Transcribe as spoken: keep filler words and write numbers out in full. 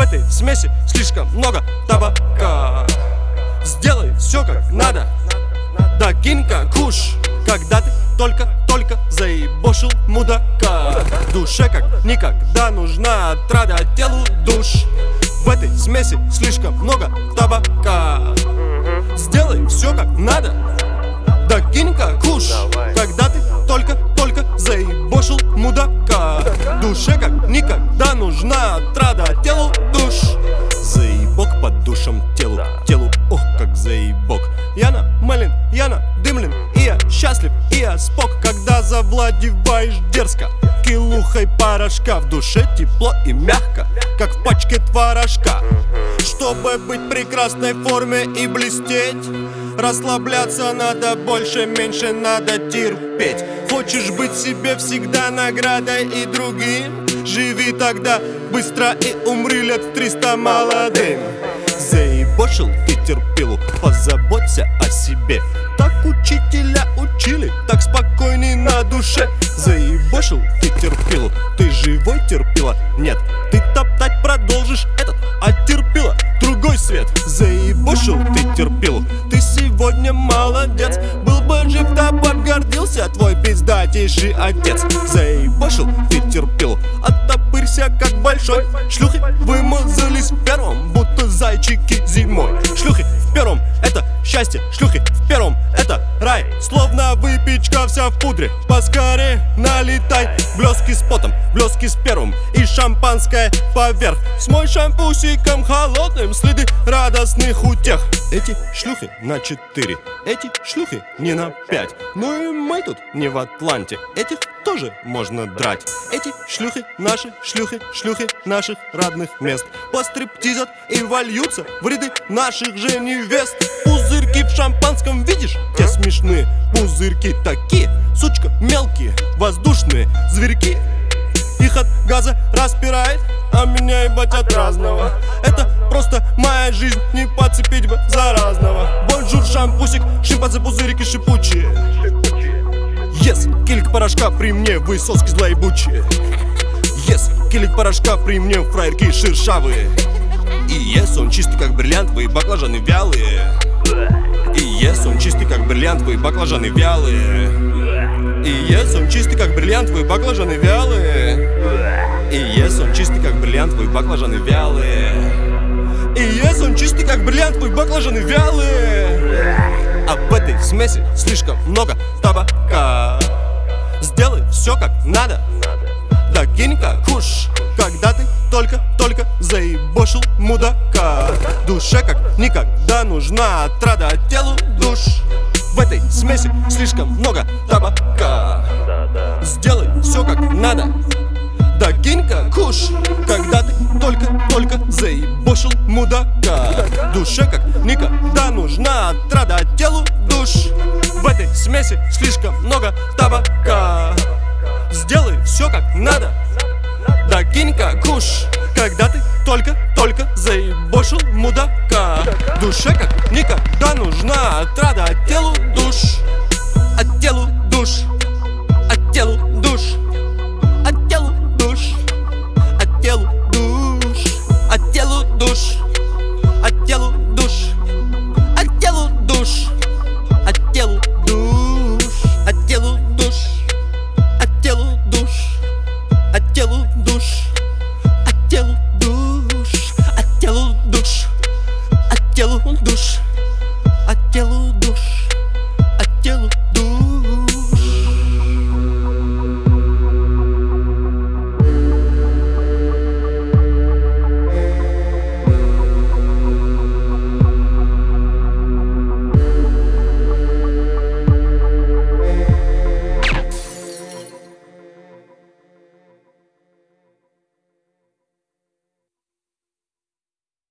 этой смеси слишком много табака. Сделай все как надо, да кинь-ка куш, когда ты только-только заебошил мудака. Душе как никогда нужна отрада, телу душ. В этой смеси слишком много табака. Сделай все как надо, да кинь-ка куш, когда ты только-только заебошил мудака. Душе как никогда нужна отрада, телу душ. Заебок под душем телу, телу, ох, как заебок. Я намылен, я надымлен, и я счастлив, и я спок. Когда завладеваешь дерзко килухой порошка, в душе тепло и мягко, как в пачке творожка. Чтобы быть в прекрасной форме и блестеть, расслабляться надо больше, меньше надо терпеть. Хочешь быть себе всегда наградой и другим? Живи тогда быстро и умри лет в триста молодым. Заебошил ты терпилу, позаботься о себе. Так учителя учили, так спокойней на душе. Заебошил ты терпилу, ты живой терпила? Нет, ты топтать продолжишь этот, а терпила другой свет. Заебошил ты терпилу, ты сегодня молодец. Был бы жив, да гордился твой пиздатейший отец. Заебошил ты терпилу, оттопырься как большой. Шлюхи вымазались в первом, будто зайчики зимой. Шлюхи в первом — это счастье, шлюхи в первом — это рай. Словно выпечка вся в пудре, поскорее налетай. Блески с потом, блески с первым и шампанское поверх. Смой шампусиком холодным следы радостных утех. Эти шлюхи на четыре, эти шлюхи не на пять. Ну и мы тут не в Атланте, этих тоже можно драть. Эти шлюхи наши, шлюхи, шлюхи наших родных мест. Постриптизят и вольются в ряды наших же невест. Пузырьки в шампанском видишь? Те смешные пузырьки такие, сучка, мелкие, воздушные зверьки. Их от газа распирает, а меня ебать от разного. Это просто моя жизнь, не подцепить бы заразного. Бонжур, шампусик, шимпанзе, пузырики шипучие. Ес, килик порошка при мне, вы соски злоебучие. Ес, килик порошка при мне, фраерки шершавые. И ес, он чистый как бриллиантовые баклажаны вялые. И ес, он чистый как бриллиантовые баклажаны вялые. И ес, он чистый как бриллиантовые баклажаны вялые. И ес, он чистый как бриллиантовые баклажаны вялые. И ес, он чистый как бриллиантовые баклажаны вялые. А в этой смеси слишком много табака. Сделай все как надо, да кинь-ка куш, когда ты только-только заебошил мудака. Душе как никогда нужна отрада, телу душ. В этой смеси слишком много табака. Сделай все как надо, да кинь-ка куш, когда ты только-только заебошил мудака. Душе как никогда нужна отрада, телу душ. В этой смеси слишком много табака. Сделай все как надо, да кинь-ка куш, когда ты только-только заебошил мудака. Душе как никогда нужна отрада, телу душ. От телу душ, от телу душ, от телу душ, от телу душ, от телу душ.